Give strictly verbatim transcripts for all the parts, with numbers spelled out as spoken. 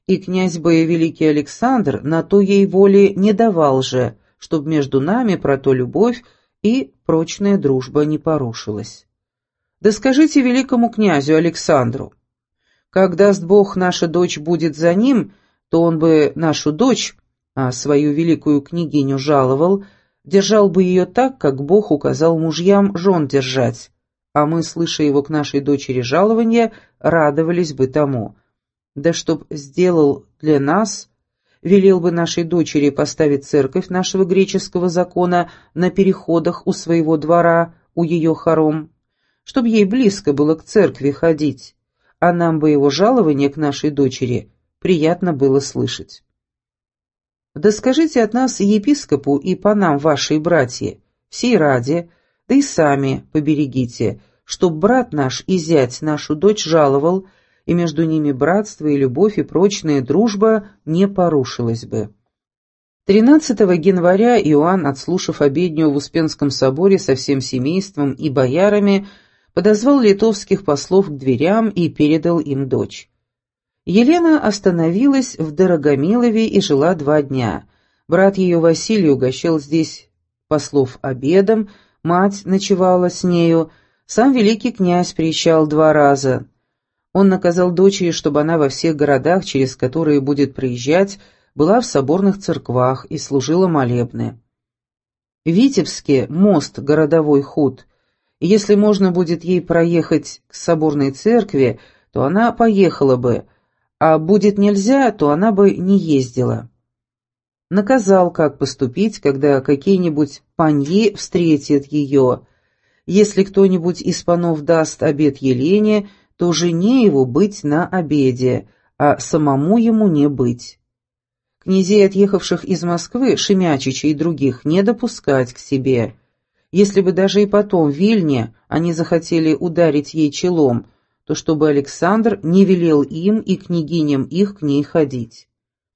И князь бы великий Александр на то ей воли не давал же, чтоб между нами про то любовь и прочная дружба не порушилась. Да скажите великому князю Александру, как даст Бог, наша дочь будет за ним, то он бы нашу дочь, а свою великую княгиню жаловал, держал бы ее так, как Бог указал мужьям жен держать, а мы, слыша его к нашей дочери жалования, радовались бы тому. Да чтоб сделал для нас, велел бы нашей дочери поставить церковь нашего греческого закона на переходах у своего двора, у ее хором, чтоб ей близко было к церкви ходить, а нам бы его жалование к нашей дочери приятно было слышать. Да скажите от нас епископу и панам вашей братья, всей ради, да и сами поберегите, чтоб брат наш и зять нашу дочь жаловал, и между ними братство и любовь и прочная дружба не порушилась бы. тринадцатого января Иоанн, отслушав обедню в Успенском соборе со всем семейством и боярами, подозвал литовских послов к дверям и передал им дочь. Елена остановилась в Дорогомилове и жила два дня. Брат ее Василий угощал здесь послов обедом, мать ночевала с нею, сам великий князь приезжал два раза. Он наказал дочери, чтобы она во всех городах, через которые будет проезжать, была в соборных церквах и служила молебны. В Витебске мост городовой худ, и если можно будет ей проехать к соборной церкви, то она поехала бы, а будет нельзя, то она бы не ездила. Наказал, как поступить, когда какие-нибудь паньи встретят ее. Если кто-нибудь из панов даст обед Елене, то жене его быть на обеде, а самому ему не быть. Князей, отъехавших из Москвы, Шемячича и других, не допускать к себе. Если бы даже и потом в Вильне они захотели ударить ей челом, то чтобы Александр не велел им и княгиням их к ней ходить.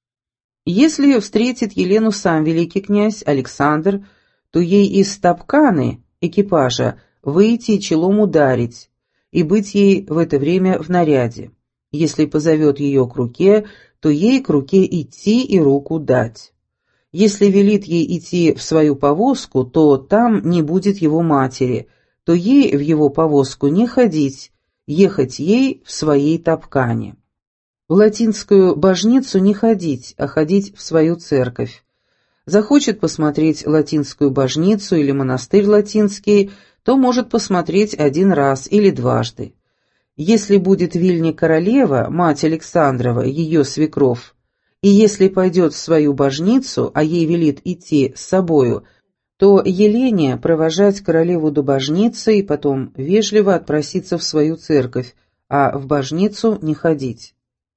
Если встретит Елену сам великий князь Александр, то ей из тапканы экипажа выйти и челом ударить, и быть ей в это время в наряде. Если позовет ее к руке, то ей к руке идти и руку дать. Если велит ей идти в свою повозку, то там не будет его матери, то ей в его повозку не ходить, ехать ей в своей тапкане. В латинскую божницу не ходить, а ходить в свою церковь. Захочет посмотреть латинскую божницу или монастырь латинский, то может посмотреть один раз или дважды. Если будет в Вильне королева, мать Александрова, ее свекровь, и если пойдет в свою божницу, а ей велит идти с собою, то Елене провожать королеву до божницы и потом вежливо отпроситься в свою церковь, а в божницу не ходить.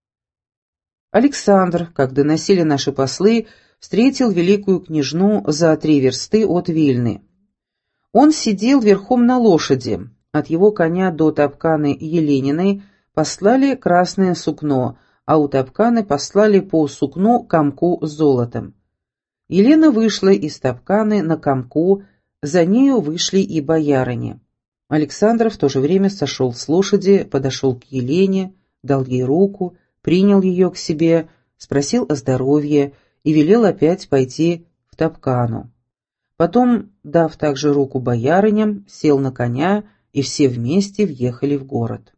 Александр, как доносили наши послы, встретил великую княжну за три версты от Вильны. Он сидел верхом на лошади, от его коня до тапканы Елениной послали красное сукно, а у тапканы послали по сукну комку с золотом. Елена вышла из тапканы на комку, за нею вышли и боярыни. Александр в то же время сошел с лошади, подошел к Елене, дал ей руку, принял ее к себе, спросил о здоровье и велел опять пойти в тапкану. Потом, дав также руку боярыням, сел на коня, и все вместе въехали в город.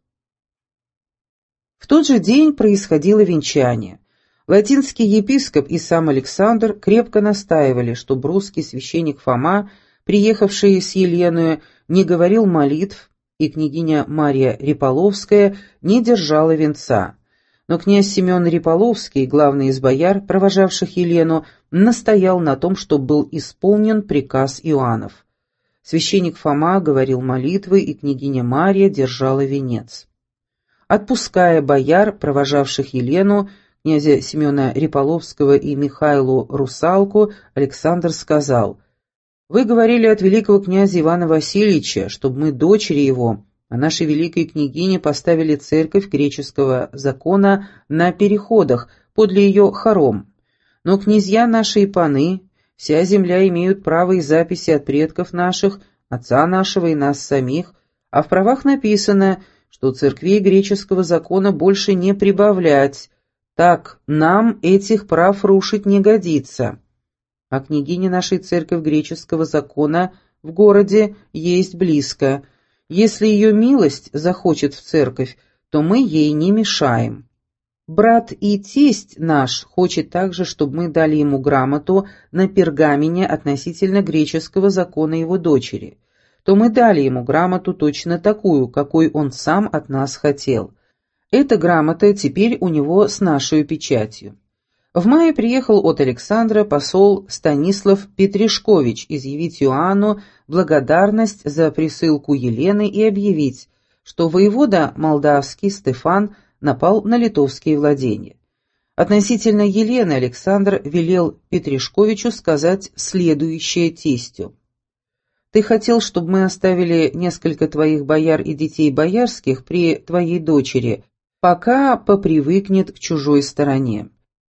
В тот же день происходило венчание. Латинский епископ и сам Александр крепко настаивали, чтобы русский священник Фома, приехавший с Еленою, не говорил молитв, и княгиня Марья Реполовская не держала венца. Но князь Семен Реполовский, главный из бояр, провожавших Елену, настоял на том, чтобы был исполнен приказ Иоаннов. Священник Фома говорил молитвы, и княгиня Марья держала венец. Отпуская бояр, провожавших Елену, князя Семена Реполовского и Михайлу Русалку, Александр сказал: «Вы говорили от великого князя Ивана Васильевича, чтобы мы, дочери его, а нашей великой княгине поставили церковь греческого закона на переходах, подле ее хором. Но князья наши и паны, вся земля имеют право и записи от предков наших, отца нашего и нас самих, а в правах написано, что церквей греческого закона больше не прибавлять, Так, нам этих прав рушить не годится. А княгиня нашей церковь греческого закона в городе есть близко. Если ее милость захочет в церковь, то мы ей не мешаем. Брат и тесть наш хочет также, чтобы мы дали ему грамоту на пергамене относительно греческого закона его дочери. То мы дали ему грамоту точно такую, какой он сам от нас хотел. Эта грамота теперь у него с нашей печатью. В мае приехал от Александра посол Станислав Петришкович изъявить Иоанну благодарность за присылку Елены и объявить, что воевода молдавский Стефан напал на литовские владения. Относительно Елены Александр велел Петришковичу сказать следующее тестю. «Ты хотел, чтобы мы оставили несколько твоих бояр и детей боярских при твоей дочери, пока попривыкнет к чужой стороне.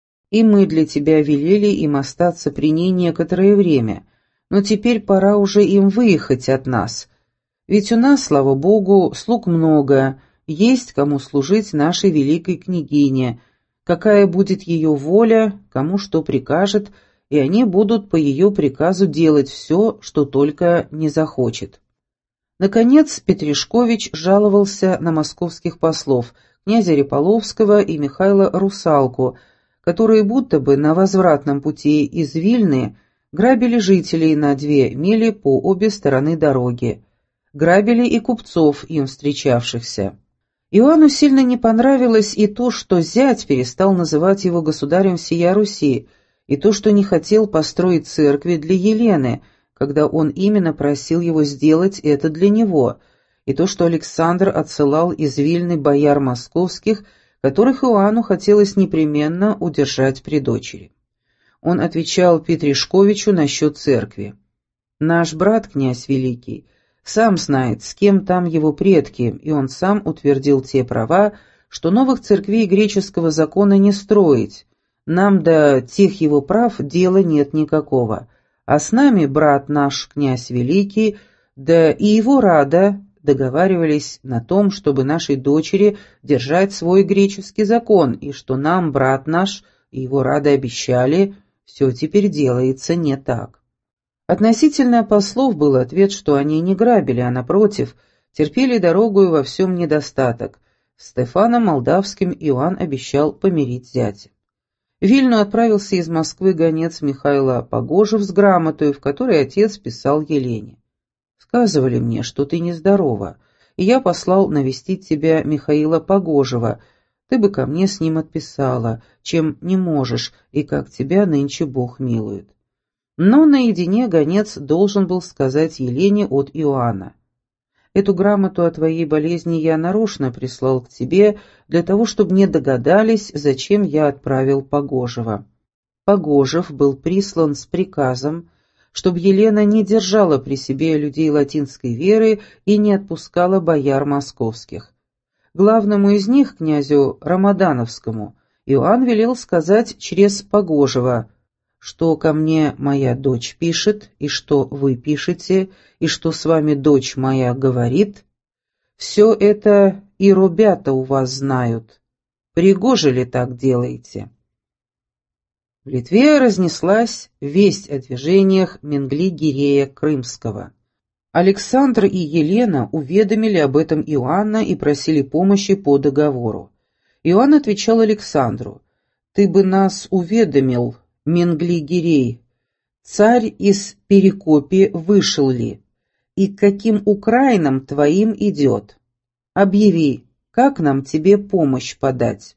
И мы для тебя велели им остаться при ней некоторое время, но теперь пора уже им выехать от нас. Ведь у нас, слава Богу, слуг много, есть кому служить нашей великой княгине, какая будет ее воля, кому что прикажет, и они будут по ее приказу делать все, что только не захочет». Наконец Петришкович жаловался на московских послов, князя Реполовского и Михаила Русалку, которые будто бы на возвратном пути из Вильны грабили жителей на две мили по обе стороны дороги, грабили и купцов, им встречавшихся. Иоанну сильно не понравилось и то, что зять перестал называть его государем всея Руси, и то, что не хотел построить церкви для Елены, когда он именно просил его сделать это для него, и то, что Александр отсылал из Вильны бояр московских, которых Иоанну хотелось непременно удержать при дочери. Он отвечал Петришковичу насчет церкви. «Наш брат, князь Великий, сам знает, с кем там его предки, и он сам утвердил те права, что новых церквей греческого закона не строить. Нам до тех его прав дела нет никакого, а с нами брат наш, князь Великий, да и его рада договаривались на том, чтобы нашей дочери держать свой греческий закон, и что нам брат наш и его рады обещали, все теперь делается не так». Относительно послов был ответ, что они не грабили, а напротив, терпели дорогу и во всем недостаток. С Стефаном Молдавским Иоанн обещал помирить зятя. В Вильну отправился из Москвы гонец Михаила Погожев с грамотой, в которой отец писал Елене. «Сказывали мне, что ты нездорова, и я послал навестить тебя Михаила Погожева. Ты бы ко мне с ним отписала, чем не можешь, и как тебя нынче Бог милует». Но наедине гонец должен был сказать Елене от Иоанна. «Эту грамоту о твоей болезни я нарочно прислал к тебе, для того, чтобы не догадались, зачем я отправил Погожева». Погожев был прислан с приказом, чтобы Елена не держала при себе людей латинской веры и не отпускала бояр московских. Главному из них, князю Рамадановскому, Иоанн велел сказать через Погожева, что ко мне моя дочь пишет, и что вы пишете, и что с вами дочь моя говорит, все это и ребята у вас знают. Пригоже ли так делаете? В Литве разнеслась весть о движениях Менгли-Гирея Крымского. Александр и Елена уведомили об этом Иоанна и просили помощи по договору. Иоанн отвечал Александру: «Ты бы нас уведомил, Менгли-Гирей, царь из Перекопи вышел ли, и к каким Украинам твоим идет? Объяви, как нам тебе помощь подать?»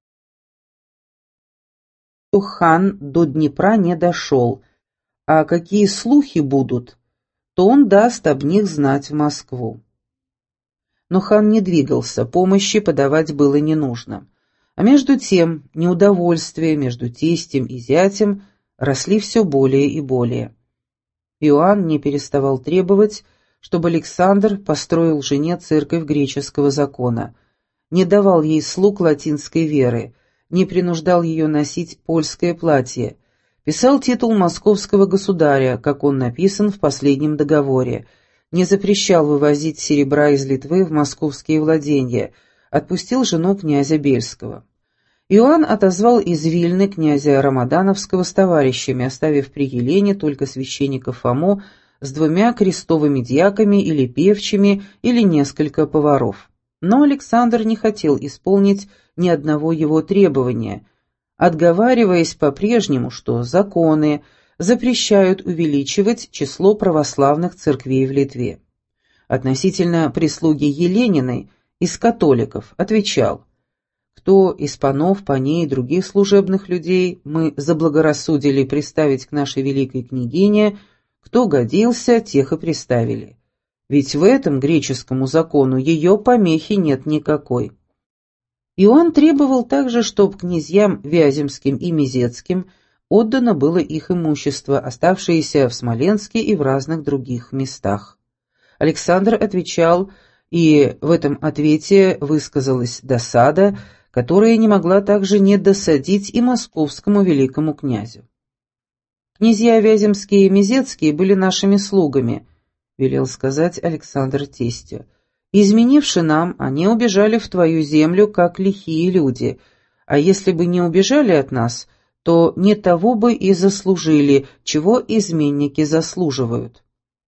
Хан до Днепра не дошел, а какие слухи будут, то он даст об них знать в Москву. Но хан не двигался, помощи подавать было не нужно. А между тем неудовольствия между тестем и зятем росли все более и более. Иоанн не переставал требовать, чтобы Александр построил жене церковь греческого закона, не давал ей слуг латинской веры, не принуждал ее носить польское платье, писал титул московского государя, как он написан в последнем договоре, не запрещал вывозить серебра из Литвы в московские владения, отпустил жену князя Бельского. Иоанн отозвал из Вильны князя Рамадановского с товарищами, оставив при Елене только священника Фому с двумя крестовыми дьяками или певчими, или несколько поваров. Но Александр не хотел исполнить ни одного его требования, отговариваясь по-прежнему, что законы запрещают увеличивать число православных церквей в Литве. Относительно прислуги Елениной из католиков отвечал: «Кто из панов, паней и других служебных людей мы заблагорассудили приставить к нашей великой княгине, кто годился, тех и приставили. Ведь в этом греческому закону ее помехи нет никакой». Иоанн требовал также, чтобы князьям Вяземским и Мезецким отдано было их имущество, оставшееся в Смоленске и в разных других местах. Александр отвечал, и в этом ответе высказалась досада, которая не могла также не досадить и московскому великому князю. «Князья Вяземские и Мезецкие были нашими слугами», — велел сказать Александр тестю. «Изменивши нам, они убежали в твою землю, как лихие люди, а если бы не убежали от нас, то не того бы и заслужили, чего изменники заслуживают».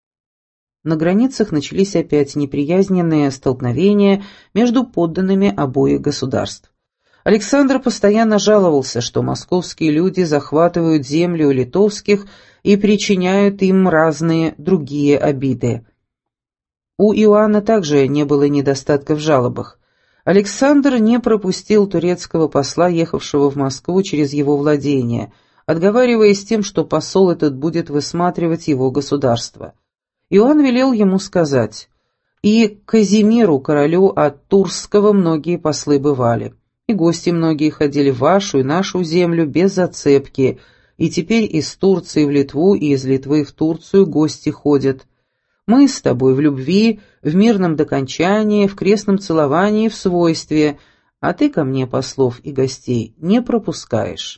На границах начались опять неприязненные столкновения между подданными обоих государств. Александр постоянно жаловался, что московские люди захватывают землю литовских и причиняют им разные другие обиды. У Иоанна также не было недостатка в жалобах. Александр не пропустил турецкого посла, ехавшего в Москву через его владение, отговариваясь тем, что посол этот будет высматривать его государство. Иоанн велел ему сказать: «И к Казимиру, королю от Турского, многие послы бывали, и гости многие ходили в вашу и нашу землю без зацепки, и теперь из Турции в Литву и из Литвы в Турцию гости ходят. Мы с тобой в любви, в мирном докончании, в крестном целовании, в свойстве, а ты ко мне послов и гостей не пропускаешь».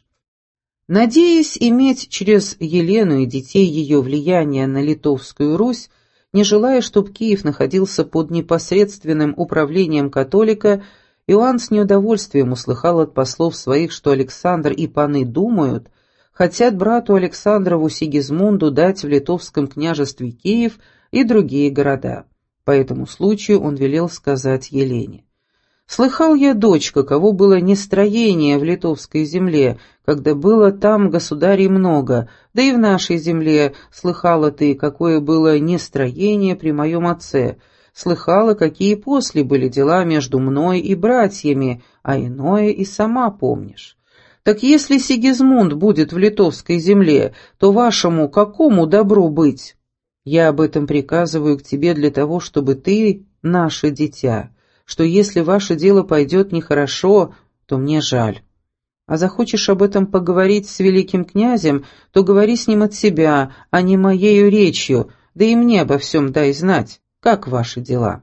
Надеясь иметь через Елену и детей ее влияние на Литовскую Русь, не желая, чтобы Киев находился под непосредственным управлением католика, Иоанн с неудовольствием услыхал от послов своих, что Александр и паны думают, хотят брату Александрову Сигизмунду дать в Литовском княжестве Киев и другие города. По этому случаю он велел сказать Елене: «Слыхал я, дочь, каково было нестроение в литовской земле, когда было там государей много, да и в нашей земле слыхала ты, какое было нестроение при моем отце, слыхала, какие после были дела между мной и братьями, а иное и сама помнишь. Так если Сигизмунд будет в литовской земле, то вашему какому добру быть? Я об этом приказываю к тебе для того, чтобы ты, наше дитя, что если ваше дело пойдет нехорошо, то мне жаль. А захочешь об этом поговорить с великим князем, то говори с ним от себя, а не моею речью, да и мне обо всем дай знать, как ваши дела».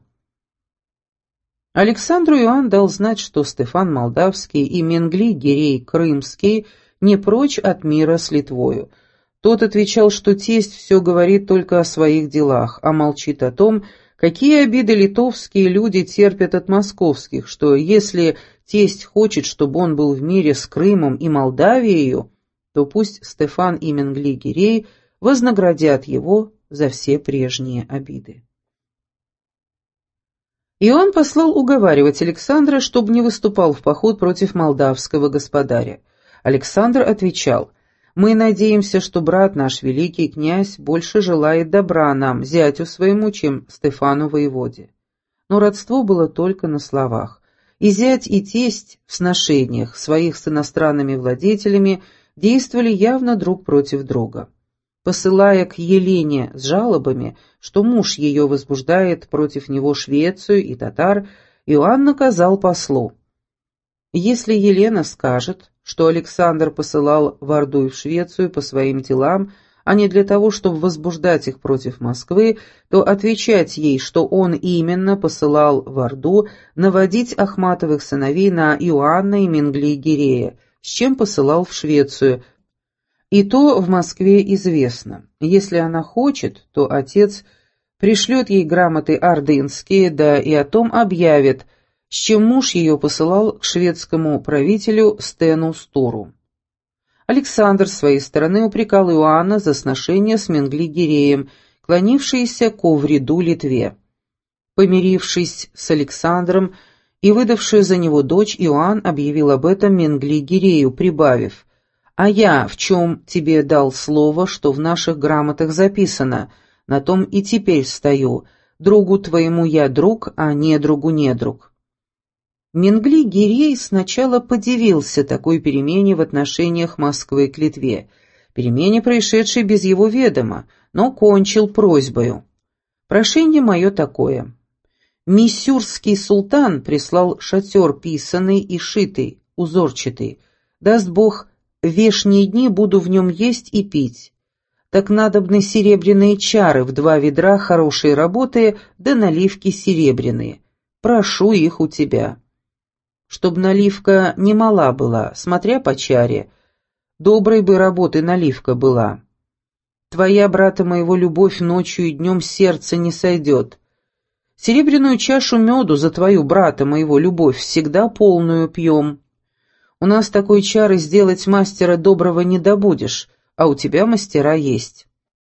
Александру Иоанн дал знать, что Стефан Молдавский и Менгли Гирей Крымский не прочь от мира с Литвою. Тот отвечал, что тесть все говорит только о своих делах, а молчит о том, какие обиды литовские люди терпят от московских, что если тесть хочет, чтобы он был в мире с Крымом и Молдавией, то пусть Стефан и Менгли Гирей вознаградят его за все прежние обиды. Иоанн послал уговаривать Александра, чтобы не выступал в поход против молдавского господаря. Александр отвечал: «Мы надеемся, что брат наш, великий князь, больше желает добра нам, зятю своему, чем Стефану воеводе». Но родство было только на словах, и зять и тесть в сношениях своих с иностранными владетелями действовали явно друг против друга. Посылая к Елене с жалобами, что муж ее возбуждает против него Швецию и татар, Иоанн наказал послу: «Если Елена скажет, что Александр посылал в Орду и в Швецию по своим делам, а не для того, чтобы возбуждать их против Москвы, то отвечать ей, что он именно посылал в Орду наводить Ахматовых сыновей на Иоанна и Менгли Гирея, с чем посылал в Швецию. И то в Москве известно. Если она хочет, то отец пришлет ей грамоты ордынские, да и о том объявит, с чем муж ее посылал к шведскому правителю Стену Стору. Александр, с своей стороны, упрекал Иоанна за сношение с Менгли-Гиреем, клонившийся ко вреду Литве. Помирившись с Александром и выдавший за него дочь, Иоанн объявил об этом Менгли-Гирею, прибавив: «А я в чем тебе дал слово, что в наших грамотах записано, на том и теперь стою, другу твоему я друг, а недругу недруг». Менгли-Гирей сначала подивился такой перемене в отношениях Москвы к Литве, перемене, происшедшей без его ведома, но кончил просьбою: «Прошение мое такое. Миссюрский султан прислал шатер писанный и шитый, узорчатый. Даст Бог, вешние дни буду в нем есть и пить. Так надобны серебряные чары в два ведра хорошей работы, да наливки серебряные. Прошу их у тебя. Чтоб наливка не мала была, смотря по чаре. Доброй бы работы наливка была. Твоя, брата моего, любовь ночью и днем сердце не сойдет. Серебряную чашу меду за твою, брата моего, любовь всегда полную пьем. У нас такой чары сделать мастера доброго не добудешь, а у тебя мастера есть».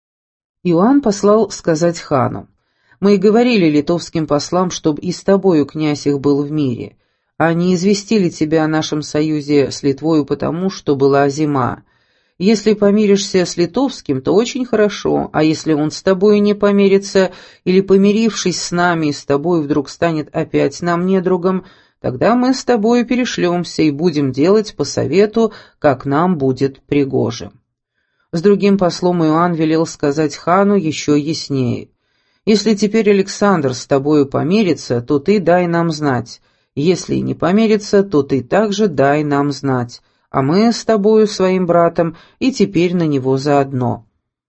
Иоанн послал сказать хану: «Мы и говорили литовским послам, чтоб и с тобою князь их был в мире. Они известили тебя о нашем союзе с Литвою потому, что была зима. Если помиришься с литовским, то очень хорошо, а если он с тобой не помирится, или, помирившись с нами и с тобой, вдруг станет опять нам недругом, тогда мы с тобою перешлемся и будем делать по совету, как нам будет пригоже». С другим послом Иоанн велел сказать хану еще яснее: «Если теперь Александр с тобою помирится, то ты дай нам знать. Если не помирится, то ты также дай нам знать, а мы с тобою, своим братом, и теперь на него заодно».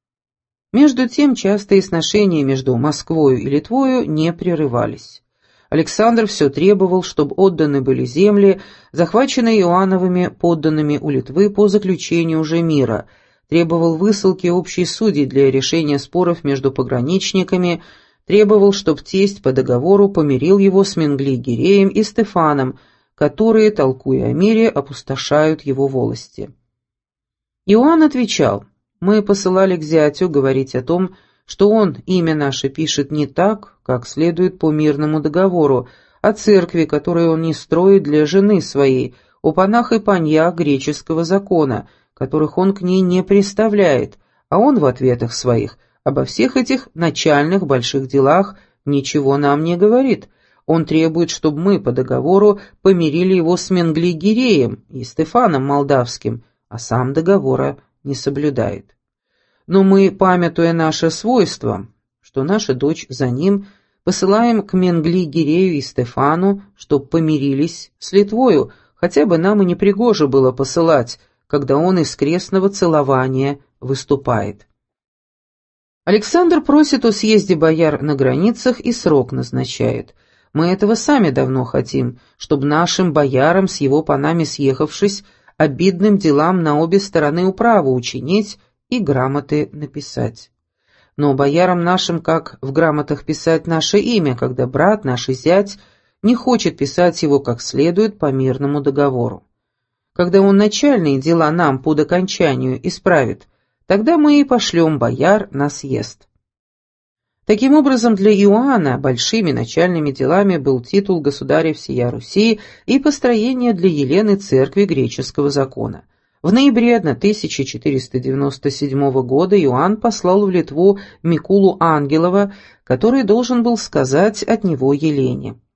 Между тем частые сношения между Москвою и Литвою не прерывались. Александр все требовал, чтобы отданы были земли, захваченные Иоанновыми подданными у Литвы по заключению уже мира, требовал высылки общей судей для решения споров между пограничниками, требовал, чтоб тесть по договору помирил его с Менгли-Гиреем и Стефаном, которые, толкуя о мире, опустошают его волости. Иоанн отвечал: «Мы посылали к зятю говорить о том, что он имя наше пишет не так, как следует по мирному договору, о церкви, которую он не строит для жены своей, о панах и паньях греческого закона, которых он к ней не представляет, а он в ответах своих обо всех этих начальных больших делах ничего нам не говорит. Он требует, чтобы мы по договору помирили его с Менгли-Гиреем и Стефаном Молдавским, а сам договора не соблюдает. Но мы, памятуя наше свойство, что наша дочь за ним, посылаем к Менгли-Гирею и Стефану, чтоб помирились с Литвою, хотя бы нам и не пригоже было посылать, когда он из крестного целования выступает». Александр просит о съезде бояр на границах и срок назначает. Мы этого сами давно хотим, чтобы нашим боярам с его панами съехавшись, обидным делам на обе стороны управу учинить и грамоты написать. Но боярам нашим, как в грамотах писать наше имя, когда брат наш и зять не хочет писать его как следует по мирному договору. Когда он начальные дела нам под окончанию исправит, тогда мы и пошлем бояр на съезд. Таким образом, для Иоанна большими начальными делами был титул государя всея Руси и построение для Елены церкви греческого закона. В ноябре тысяча четыреста девяносто седьмого года Иоанн послал в Литву Микулу Ангелова, который должен был сказать от него Елене: